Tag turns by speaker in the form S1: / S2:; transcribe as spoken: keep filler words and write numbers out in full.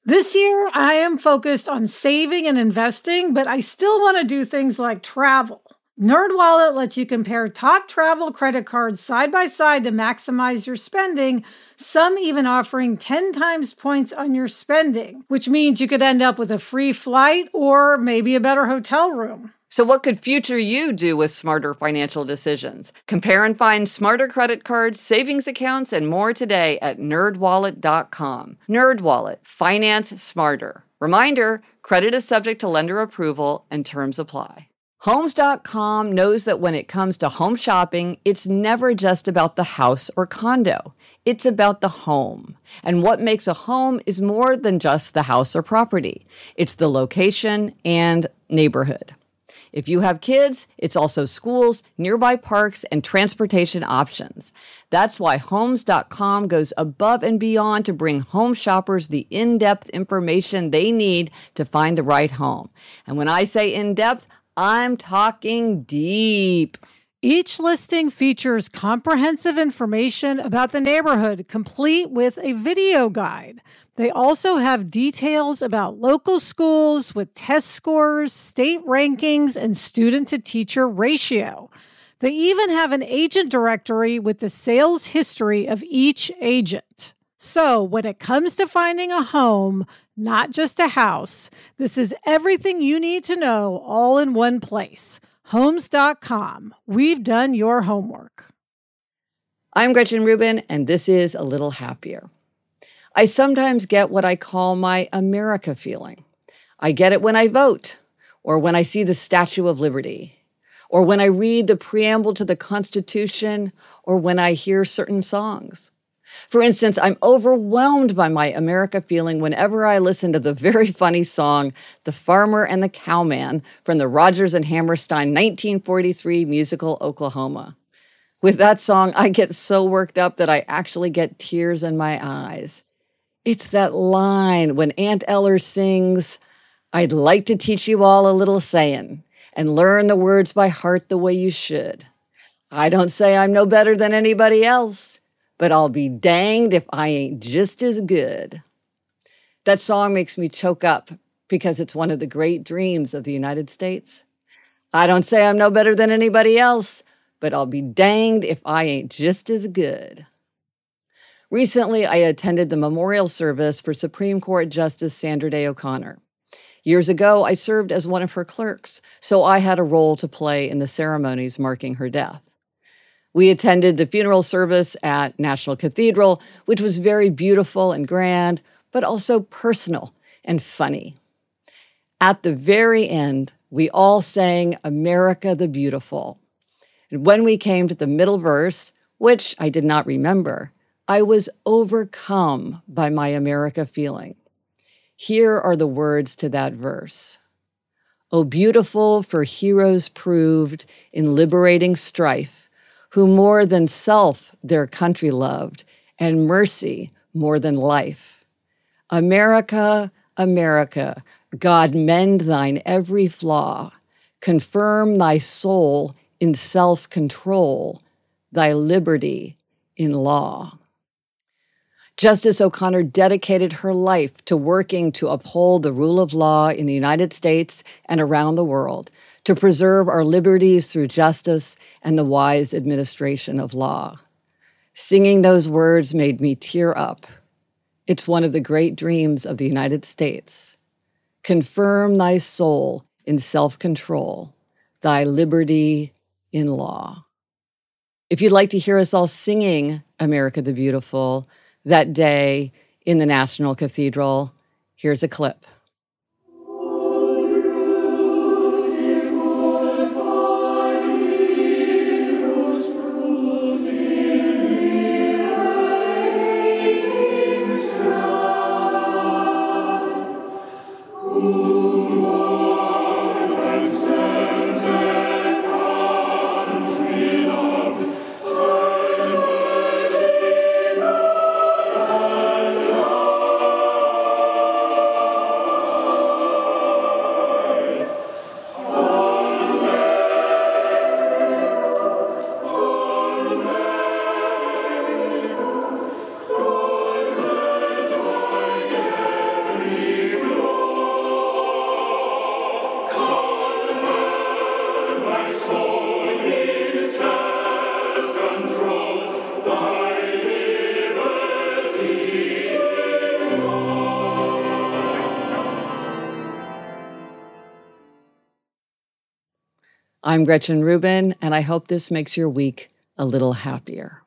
S1: This year, I am focused on saving and investing, but I still want to do things like travel. NerdWallet lets you compare top travel credit cards side by side to maximize your spending, some even offering ten times points on your spending, which means you could end up with a free flight or maybe a better hotel room.
S2: So what could future you do with smarter financial decisions? Compare and find smarter credit cards, savings accounts, and more today at nerd wallet dot com. NerdWallet, finance smarter. Reminder, credit is subject to lender approval and terms apply. Homes dot com knows that when it comes to home shopping, it's never just about the house or condo. It's about the home. And what makes a home is more than just the house or property. It's the location and neighborhood. If you have kids, it's also schools, nearby parks, and transportation options. That's why Homes dot com goes above and beyond to bring home shoppers the in-depth information they need to find the right home. And when I say in-depth, I'm talking deep.
S1: Each listing features comprehensive information about the neighborhood, complete with a video guide. They also have details about local schools with test scores, state rankings, and student-to-teacher ratio. They even have an agent directory with the sales history of each agent. So when it comes to finding a home, not just a house, this is everything you need to know all in one place. Homes dot com. We've done your homework.
S2: I'm Gretchen Rubin, and this is A Little Happier. I sometimes get what I call my America feeling. I get it when I vote, or when I see the Statue of Liberty, or when I read the preamble to the Constitution, or when I hear certain songs. For instance, I'm overwhelmed by my America feeling whenever I listen to the very funny song, The Farmer and the Cowman, from the Rodgers and Hammerstein nineteen forty-three musical Oklahoma. With that song, I get so worked up that I actually get tears in my eyes. It's that line when Aunt Eller sings, "I'd like to teach you all a little sayin' and learn the words by heart the way you should. I don't say I'm no better than anybody else, but I'll be danged if I ain't just as good." That song makes me choke up because it's one of the great dreams of the United States. I don't say I'm no better than anybody else, but I'll be danged if I ain't just as good. Recently, I attended the memorial service for Supreme Court Justice Sandra Day O'Connor. Years ago, I served as one of her clerks, so I had a role to play in the ceremonies marking her death. We attended the funeral service at National Cathedral, which was very beautiful and grand, but also personal and funny. At the very end, we all sang America the Beautiful. And when we came to the middle verse, which I did not remember, I was overcome by my America feeling. Here are the words to that verse. "O beautiful for heroes proved in liberating strife, who more than self their country loved, and mercy more than life. America, America, God mend thine every flaw, confirm thy soul in self-control, thy liberty in law." Justice O'Connor dedicated her life to working to uphold the rule of law in the United States and around the world, to preserve our liberties through justice and the wise administration of law. Singing those words made me tear up. It's one of the great dreams of the United States. Confirm thy soul in self-control, thy liberty in law. If you'd like to hear us all singing America the Beautiful that day in the National Cathedral, here's a clip. I'm Gretchen Rubin, and I hope this makes your week a little happier.